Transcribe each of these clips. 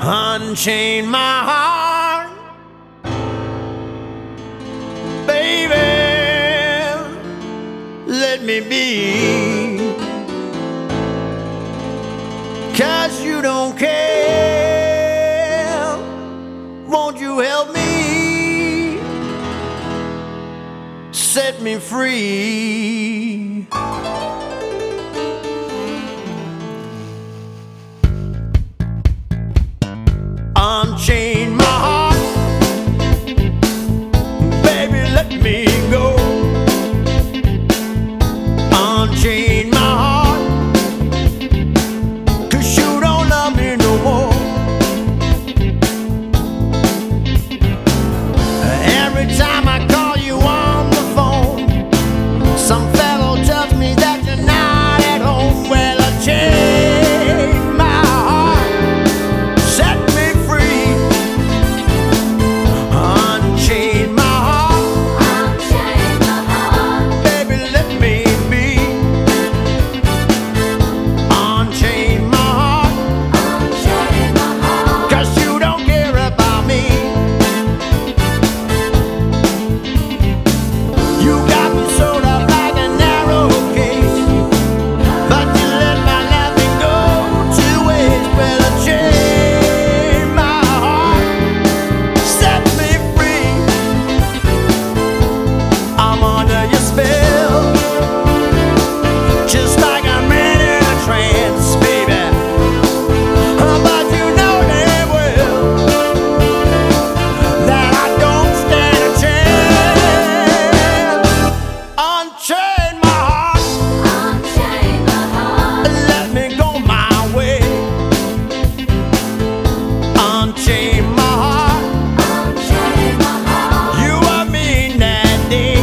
Unchain my heart, baby, let me be. 'Cause you don't care, won't you help me set me free? Unchain my heart, baby, let me go. Unchain my heart, 'cause you don't love me no more. Every time I call you on the phone, some fellow tells me that you're not at home. Well, unchain my heart, set me free. Unchain my heart, baby, let me be. Unchain my heart, 'cause you don't care about me. You got me sewed up like a narrow cage, but you let my laughing go to waste. Well, unchain my heart, set me free. I'm under your spell, just like a man in a trance, baby. But you know damn well that I don't stand a chance. Unchain my heart, let me go my way. Unchain my heart, you were mean that day.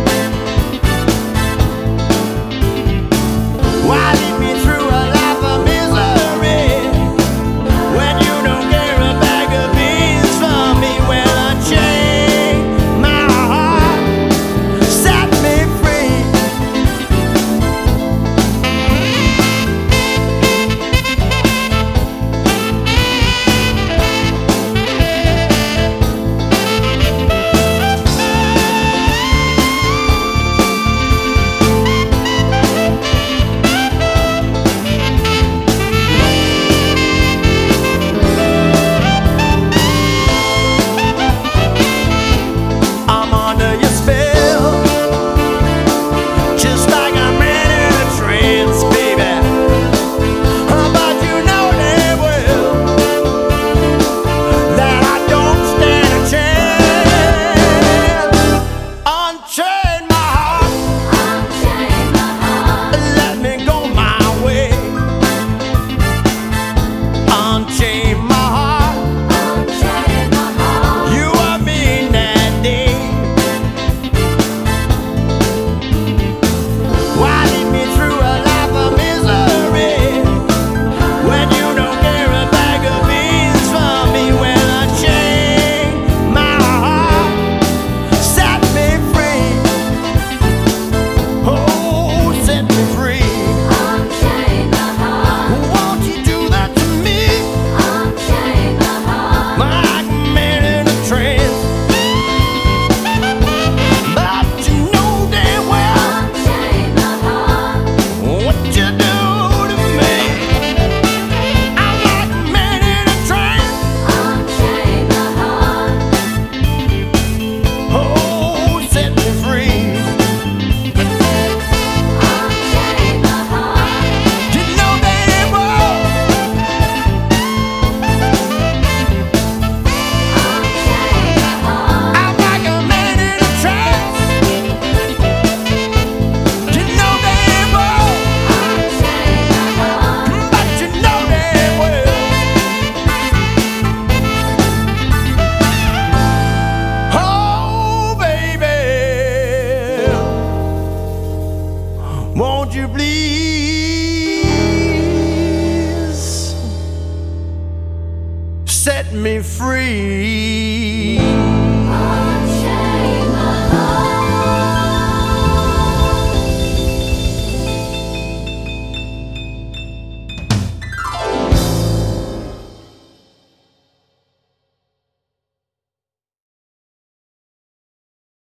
Why lead me through a life of misery when you don't care a bag of beans from me? Well, unchain my heart, set me free. I'm under your spell, just like a man in a trance, baby. But you know damn well that I don't stand a chance. Unchain my heart, let me go my way. Unchain my heart, you were mean that day. Why lead me through a life of misery when you don't care a bag of beans from me? Well, unchain my heart, set me free. Oh, set me free. Won't you do that to me? Like a man in a trance. But you know damn well what you do to me. I'm like a man in a trance. Oh, set me free. You know damn well I'm like a man in a trance. You know damn well, but you know damn well. Oh, baby, won't you please set me free?